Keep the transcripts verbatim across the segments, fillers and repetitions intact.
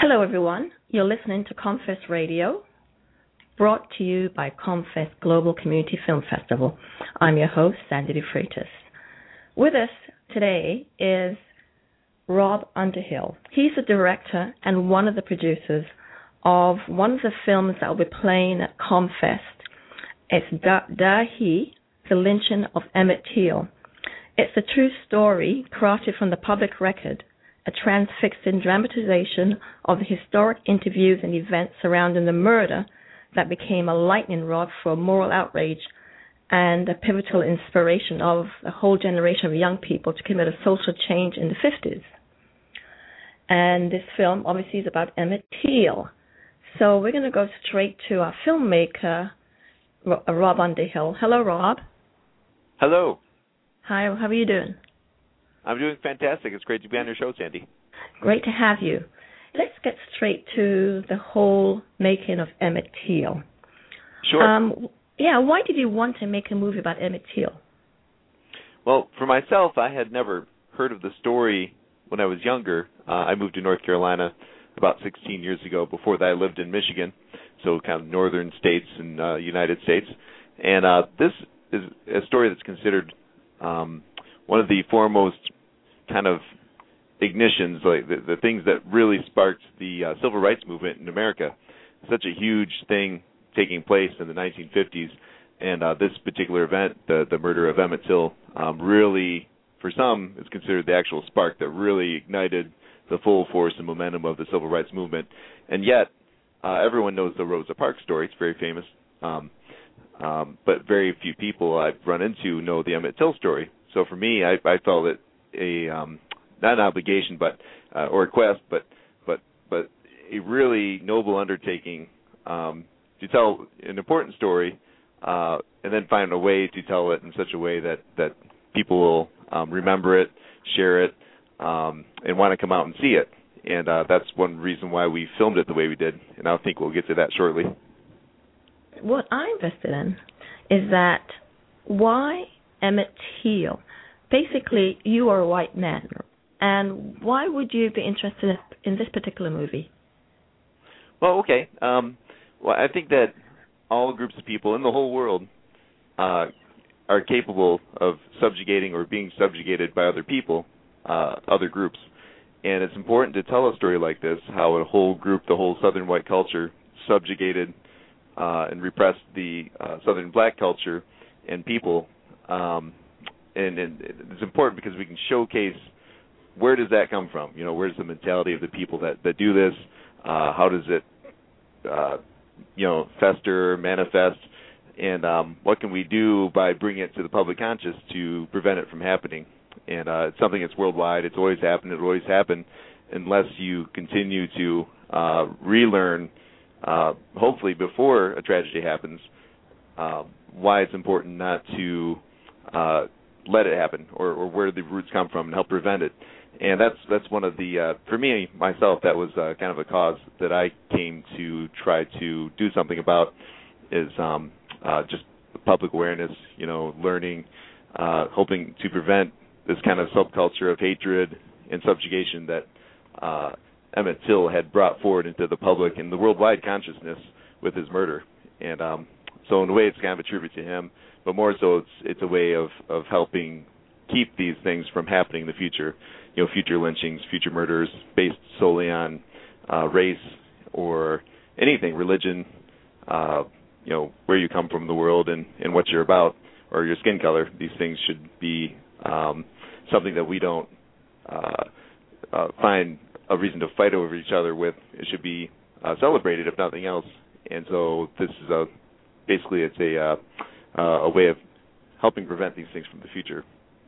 Hello, everyone. You're listening to Comfest Radio, brought to you by Comfest Global Community Film Festival. I'm your host, Sandy DeFreitas. With us today is Rob Underhill. He's the director and one of the producers of one of the films that will be playing at Comfest. It's Da- Dahi, The Lynching of Emmett Till. It's a true story crafted from the public record, a transfixing dramatization of the historic interviews and events surrounding the murder that became a lightning rod for moral outrage and a pivotal inspiration of a whole generation of young people to commit a social change in the fifties. And this film obviously is about Emmett Till. So we're going to go straight to our filmmaker, Rob Underhill. Hello, Rob. Hello. Hi, how are you doing? I'm doing fantastic. It's great to be on your show, Sandy. Great to have you. Let's get straight to the whole making of Emmett Till. Sure. Um, yeah, why did you want to make a movie about Emmett Till? Well, for myself, I had never heard of the story when I was younger. Uh, I moved to North Carolina about sixteen years ago. Before that, I lived in Michigan, so kind of northern states in the uh, United States. And uh, this is a story that's considered um, one of the foremost kind of ignitions, like the, the things that really sparked the uh, civil rights movement in America. Such a huge thing taking place in the nineteen fifties, and uh, this particular event, the, the murder of Emmett Till, um, really, for some, is considered the actual spark that really ignited the full force and momentum of the civil rights movement. And yet, uh, everyone knows the Rosa Parks story. It's very famous. Um, um, but very few people I've run into know the Emmett Till story. So for me, I, I felt it a um, not an obligation, but uh, or a quest, but but but a really noble undertaking um, to tell an important story, uh, and then find a way to tell it in such a way that that people will um, remember it, share it, um, and want to come out and see it. And uh, that's one reason why we filmed it the way we did, and I think we'll get to that shortly. What I'm interested in is that why Emmett Till? Basically, you are a white man, and why would you be interested in this particular movie? Well, okay. Um, well, I think that all groups of people in the whole world uh, are capable of subjugating or being subjugated by other people, uh, other groups. And it's important to tell a story like this, how a whole group, the whole Southern white culture, subjugated uh, and repressed the uh, Southern black culture and people. Um, and, and it's important because we can showcase where does that come from? You know, where's the mentality of the people that, that do this? Uh, how does it, uh, you know, fester, manifest? And um, what can we do by bringing it to the public conscious to prevent it from happening? And uh, it's something that's worldwide. It's always happened. It will always happen unless you continue to uh, relearn, uh, hopefully before a tragedy happens, uh, why it's important not to uh, let it happen, or, or where the roots come from, and help prevent it. And that's that's one of the, uh, for me, myself, that was uh, kind of a cause that I came to try to do something about, is um, uh, just public awareness, you know, learning, uh, hoping to prevent this kind of subculture of hatred and subjugation that uh, Emmett Till had brought forward into the public and the worldwide consciousness with his murder. And um, so in a way, it's kind of a tribute to him, but more so it's it's a way of, of helping keep these things from happening in the future. You know, future lynchings, future murders based solely on uh, race or anything, religion, uh, you know, where you come from in the world and, and what you're about, or your skin color. These things should be um, something that we don't uh, uh, find a reason to fight over each other with. It should be uh, celebrated, if nothing else. And so this is a basically it's a uh, uh, a way of helping prevent these things from the future.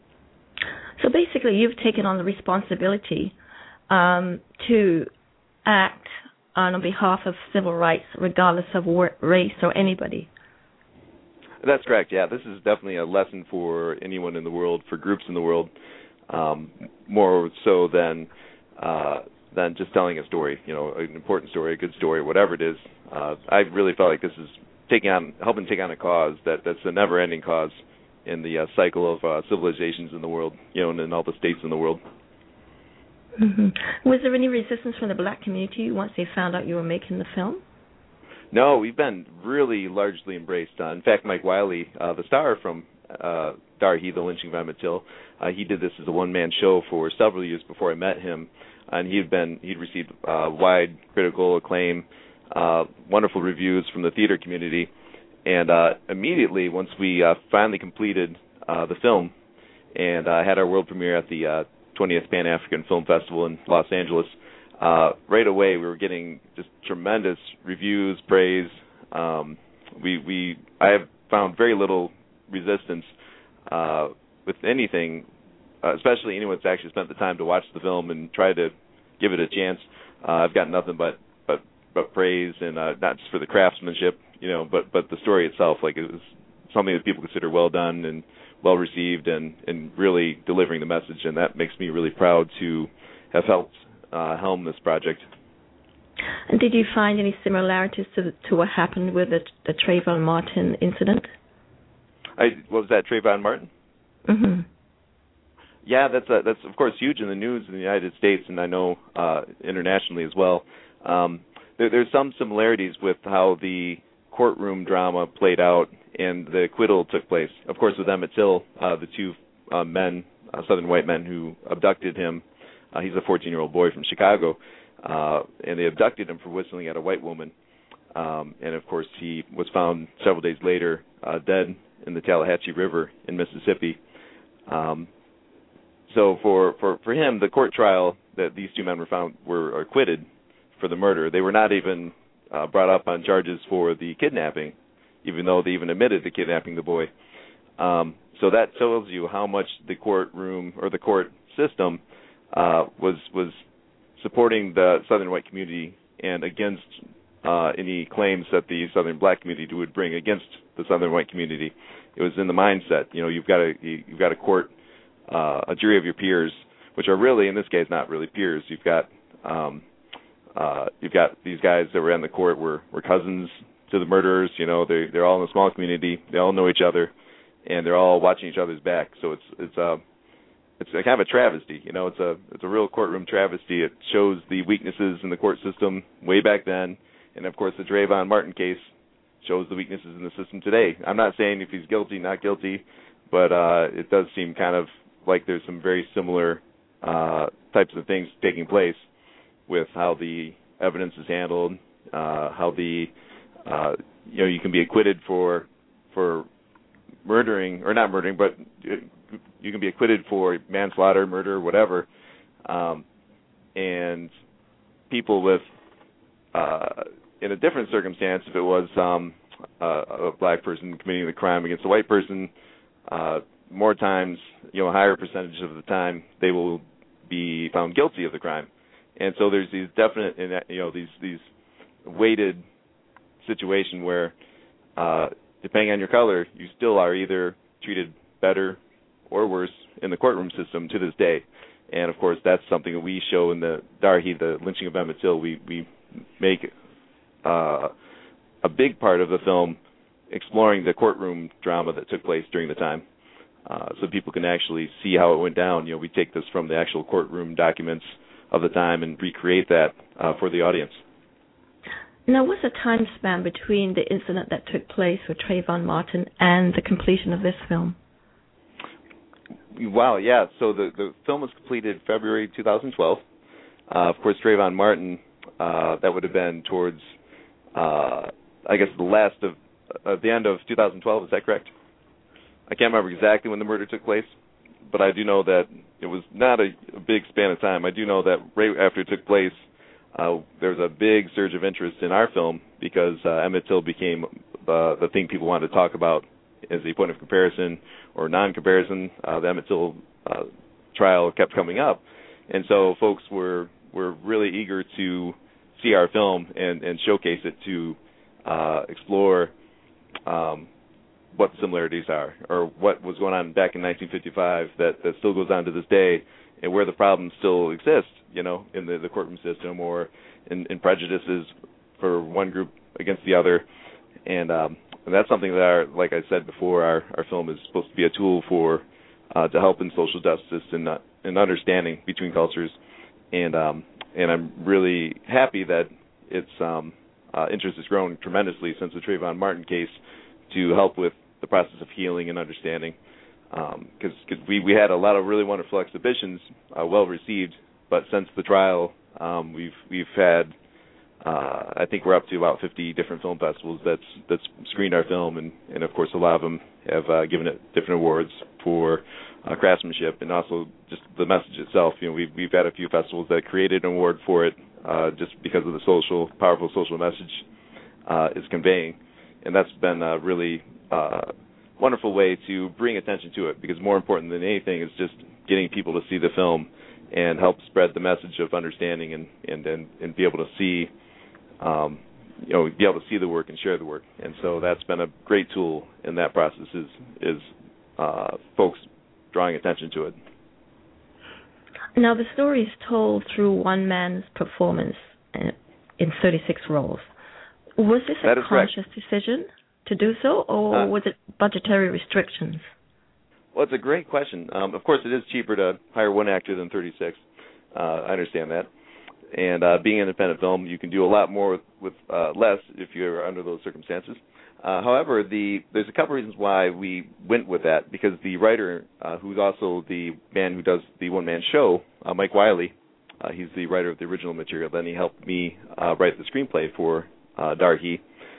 So basically, you've taken on the responsibility um, to act on behalf of civil rights, regardless of race or anybody. That's correct, yeah. This is definitely a lesson for anyone in the world, for groups in the world, um, more so than uh, than just telling a story, you know, an important story, a good story, whatever it is. Uh, I really felt like this is taking on, helping take on a cause that, that's a never-ending cause in the uh, cycle of uh, civilizations in the world, you know, and in all the states in the world. Mm-hmm. Was there any resistance from the black community once they found out you were making the film? No, we've been really largely embraced. Uh, in fact, Mike Wiley, uh, the star from uh, Darhi, The Lynching of Emmett Till, uh, he did this as a one-man show for several years before I met him, and he'd been he'd received uh, wide critical acclaim, uh, wonderful reviews from the theater community, and uh, immediately once we uh, finally completed uh, the film and uh, had our world premiere at the uh, twentieth Pan African Film Festival in Los Angeles. Uh, right away, we were getting just tremendous reviews, praise. Um, we, we, I have found very little resistance uh, with anything, uh, especially anyone that's actually spent the time to watch the film and try to give it a chance. Uh, I've gotten nothing but, but, but praise, and uh, not just for the craftsmanship, you know, but, but the story itself. Like, it was something that people consider well done and well received, and, and really delivering the message, and that makes me really proud to have helped Uh, helm this project. And did you find any similarities to to what happened with the, the Trayvon Martin incident? I, what was that, Trayvon Martin? Mm-hmm. Yeah, that's a, that's of course huge in the news in the United States, and I know uh, internationally as well. Um, there, there's some similarities with how the courtroom drama played out and the acquittal took place. Of course, with Emmett Till, uh, the two uh, men, uh, Southern white men who abducted him. Uh, he's a fourteen-year-old boy from Chicago, uh, and they abducted him for whistling at a white woman. Um, and, of course, he was found several days later uh, dead in the Tallahatchie River in Mississippi. Um, so for, for, for him, the court trial that these two men were found were acquitted for the murder. They were not even uh, brought up on charges for the kidnapping, even though they even admitted to kidnapping the boy. Um, so that tells you how much the courtroom or the court system Uh, was was supporting the Southern white community and against uh, any claims that the Southern black community would bring against the Southern white community. It was in the mindset. You know, you've got a you've got a court, uh, a jury of your peers, which are really in this case not really peers. You've got um, uh, you've got these guys that were in the court were were cousins to the murderers. You know, they they're all in a small community. They all know each other, and they're all watching each other's back. So it's it's uh, It's a kind of a travesty, you know. It's a it's a real courtroom travesty. It shows the weaknesses in the court system way back then, and of course the Trayvon Martin case shows the weaknesses in the system today. I'm not saying if he's guilty, not guilty, but uh, it does seem kind of like there's some very similar uh, types of things taking place with how the evidence is handled, uh, how the uh, you know you can be acquitted for for murdering or not murdering, but you can be acquitted for manslaughter, murder, whatever, um, and people with, uh, in a different circumstance, if it was um, uh, a black person committing the crime against a white person, uh, more times, you know, a higher percentage of the time, they will be found guilty of the crime. And so there's these definite, you know, these these weighted situation where, uh, depending on your color, you still are either treated better or worse in the courtroom system to this day. And, of course, that's something that we show in the Darhi, The Lynching of Emmett Till. We, we make uh, a big part of the film exploring the courtroom drama that took place during the time, uh, so people can actually see how it went down. You know, we take this from the actual courtroom documents of the time and recreate that uh, for the audience. Now, what's the time span between the incident that took place with Trayvon Martin and the completion of this film? Wow, yeah. So the, the film was completed February two thousand twelve. Uh, of course, Trayvon Martin, uh, that would have been towards, uh, I guess, the last of, uh, the end of two thousand twelve. Is that correct? I can't remember exactly when the murder took place, but I do know that it was not a, a big span of time. I do know that right after it took place, uh, there was a big surge of interest in our film because uh, Emmett Till became uh, the thing people wanted to talk about as a point of comparison or non-comparison. Uh, the Emmett Till uh, trial kept coming up, and so folks were were really eager to see our film and, and showcase it to uh, explore um, what the similarities are or what was going on back in nineteen fifty-five that, that still goes on to this day, and where the problems still exist, you know, in the, the courtroom system or in, in prejudices for one group against the other, and um, And that's something that, our, like I said before, our, our film is supposed to be a tool for uh, to help in social justice and, uh, and understanding between cultures. and um, and I'm really happy that its um, uh, interest has grown tremendously since the Trayvon Martin case to help with the process of healing and understanding. Because um, we, we had a lot of really wonderful exhibitions, uh, well received, but since the trial, um, we've we've had, uh, I think we're up to about fifty different film festivals that's that's screened our film, and, and of course a lot of them have uh, given it different awards for uh, craftsmanship and also just the message itself. You know, we've we've had a few festivals that created an award for it uh, just because of the social, powerful social message uh, it's conveying, and that's been a really uh, wonderful way to bring attention to it, because more important than anything is just getting people to see the film and help spread the message of understanding and and and, and be able to see um, you know be able to see the work and share the work. And so that's been a great tool in that process is is uh, folks drawing attention to it. Now the story is told through one man's performance in thirty-six roles. Was this a conscious correct. decision to do so, or uh, was it budgetary restrictions? Well, it's a great question. Um, of course, it is cheaper to hire one actor than thirty-six. Uh, I understand that. And uh, being an independent film, you can do a lot more with, with uh, less if you're under those circumstances. Uh, however, the there's a couple reasons why we went with that, because the writer, uh, who's also the man who does the one-man show, uh, Mike Wiley, uh, he's the writer of the original material. Then he helped me uh, write the screenplay for uh, Darhi.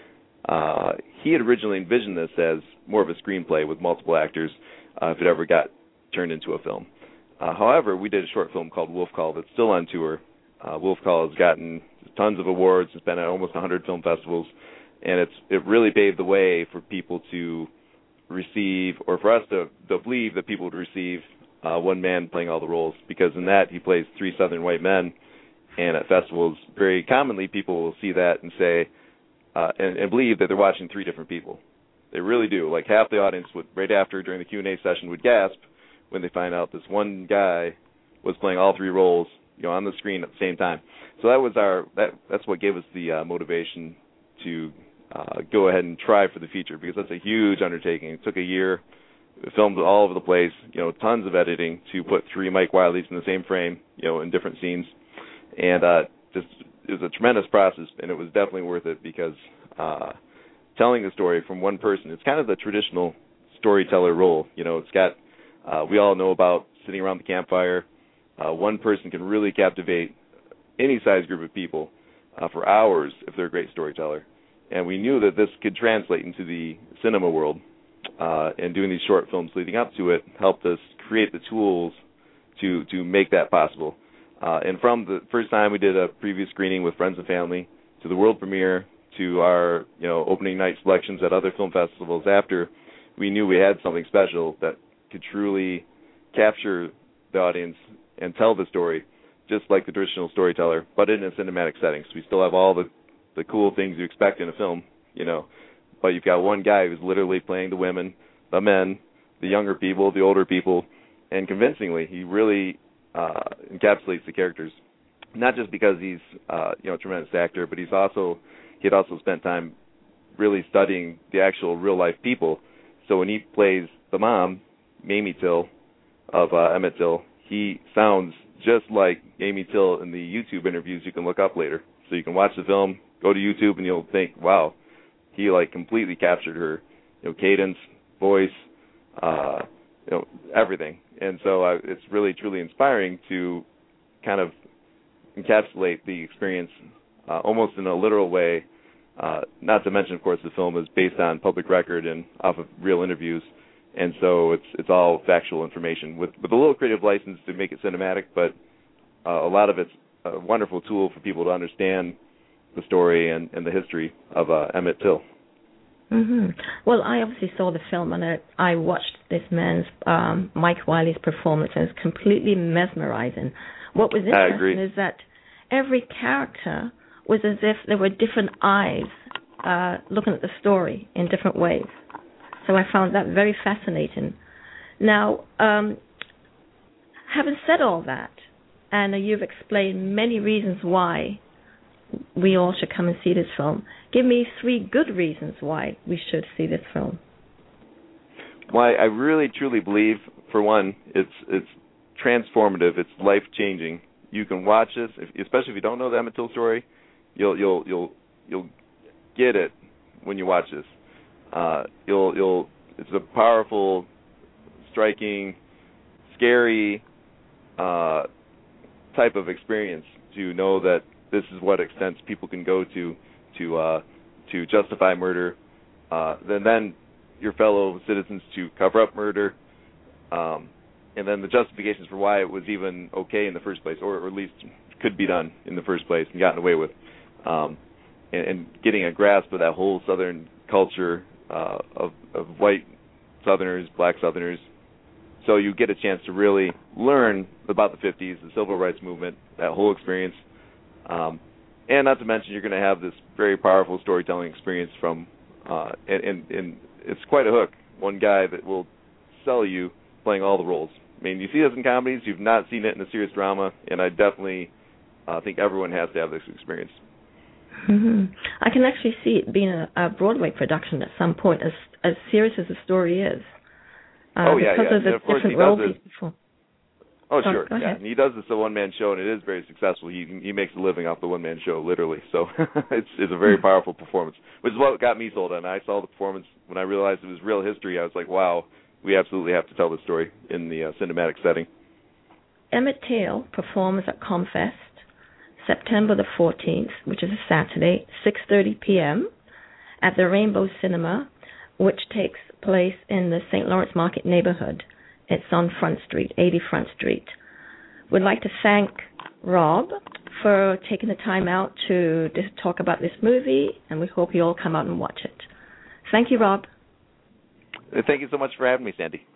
Uh, he had originally envisioned this as more of a screenplay with multiple actors uh, if it ever got turned into a film. Uh, however, we did a short film called Wolf Call that's still on tour. Uh, Wolf Call has gotten tons of awards. It's been at almost one hundred film festivals, and it's it really paved the way for people to receive, or for us to, to believe that people would receive uh, one man playing all the roles, because in that he plays three Southern white men, and at festivals, very commonly people will see that and say, Uh, and, and believe that they're watching three different people. They really do. Like half the audience would, right after during the Q and A session, would gasp when they find out this one guy was playing all three roles, you know, on the screen at the same time. So that was our that that's what gave us the uh, motivation to uh, go ahead and try for the feature, because that's a huge undertaking. It took a year. We filmed all over the place, you know, tons of editing to put three Mike Wileys in the same frame, you know, in different scenes, and uh, just. It was a tremendous process, and it was definitely worth it, because uh, telling the story from one person, it's kind of the traditional storyteller role. You know, it's got, uh, we all know about sitting around the campfire. Uh, one person can really captivate any size group of people uh, for hours if they're a great storyteller. And we knew that this could translate into the cinema world, uh, and doing these short films leading up to it helped us create the tools to, to make that possible. Uh, and from the first time we did a preview screening with friends and family, to the world premiere, to our you know opening night selections at other film festivals after, we knew we had something special that could truly capture the audience and tell the story, just like the traditional storyteller, but in a cinematic setting. So we still have all the, the cool things you expect in a film, you know, but you've got one guy who's literally playing the women, the men, the younger people, the older people, and convincingly, he really Uh, encapsulates the characters, not just because he's uh, you know a tremendous actor, but he's also he had also spent time really studying the actual real life people. So when he plays the mom, Mamie Till of uh, Emmett Till, he sounds just like Mamie Till in the YouTube interviews you can look up later. So you can watch the film, go to YouTube, and you'll think, wow, he like completely captured her, you know, cadence, voice, uh, you know, everything. And so uh, it's really, truly inspiring to kind of encapsulate the experience uh, almost in a literal way, uh, not to mention, of course, the film is based on public record and off of real interviews, and so it's it's all factual information with, with a little creative license to make it cinematic, but uh, a lot of it's a wonderful tool for people to understand the story and, and the history of uh, Emmett Till. Mm-hmm. Well, I obviously saw the film, and I, I watched this man's, um, Mike Wiley's performance, and it's completely mesmerizing. What was interesting is that every character was as if there were different eyes uh, looking at the story in different ways. So I found that very fascinating. Now, um, having said all that, and you've explained many reasons why we all should come and see this film, give me three good reasons why we should see this film. Why I really truly believe, for one, it's it's transformative, it's life changing. you can watch this, if, especially if you don't know the Emmett Till story. You'll you'll you'll you'll get it when you watch this. Uh, you'll you'll it's a powerful, striking, scary uh, type of experience to know that this is what extents people can go to to uh, to justify murder. Uh, then then your fellow citizens to cover up murder, um, and then the justifications for why it was even okay in the first place, or, or at least could be done in the first place and gotten away with, um, and, and getting a grasp of that whole Southern culture uh, of, of white Southerners, black Southerners. So you get a chance to really learn about the fifties, the civil rights movement, that whole experience. Um, and not to mention, you're going to have this very powerful storytelling experience from, uh, and, and, and it's quite a hook. One guy that will sell you playing all the roles. I mean, you see this in comedies, you've not seen it in a serious drama, and I definitely uh, think everyone has to have this experience. Mm-hmm. I can actually see it being a, a Broadway production at some point, as as serious as the story is. Uh, oh, yeah, because yeah. of the and of course, different he roles. does this. Oh, Sorry, sure. go Yeah, ahead. and he does this a one-man show, and it is very successful. He he makes a living off the one-man show, literally. So it's it's a very powerful performance, which is what got me sold on. I saw the performance when I realized it was real history. I was like, wow, we absolutely have to tell this story in the uh, cinematic setting. Emmett Till performs at Comfest September the fourteenth, which is a Saturday, six thirty p.m. at the Rainbow Cinema, which takes place in the Saint Lawrence Market neighborhood. It's on Front Street, eighty Front Street. We'd like to thank Rob for taking the time out to, to talk about this movie, and we hope you all come out and watch it. Thank you, Rob. Thank you so much for having me, Sandy.